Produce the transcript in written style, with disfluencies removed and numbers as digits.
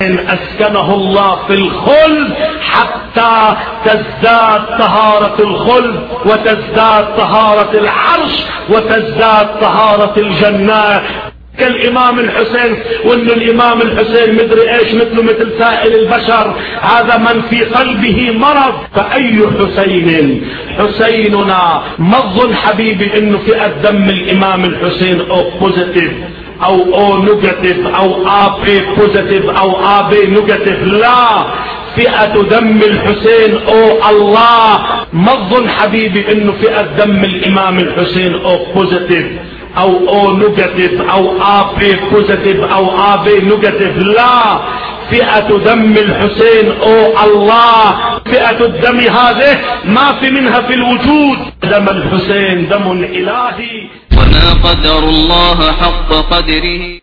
أسكنه الله في الخلد حتى تزداد طهارة الخلد وتزداد طهارة العرش وتزداد طهارة الجنة كالإمام الحسين. وإن الإمام الحسين مدري إيش مثله مثل سائر البشر، هذا من في قلبه مرض. فأي حسين؟ حسيننا مظن حبيبي إنه فئة دم الإمام الحسين أو بوزيتيف أو نيجاتيف أو AB بوزيتيف أو AB نيجاتيف، لا، فئة دم الحسين أو الله. مظن حبيبي إنه فئة دم الإمام الحسين أو بوزيتيف أو نيجاتيف أو AB بوزيتيف أو AB نيجاتيف، لا، فئة دم الحسين أو الله. فئة الدم هذه ما في منها في الوجود. دم الحسين دم إلهي. وما قدر الله حق قدره.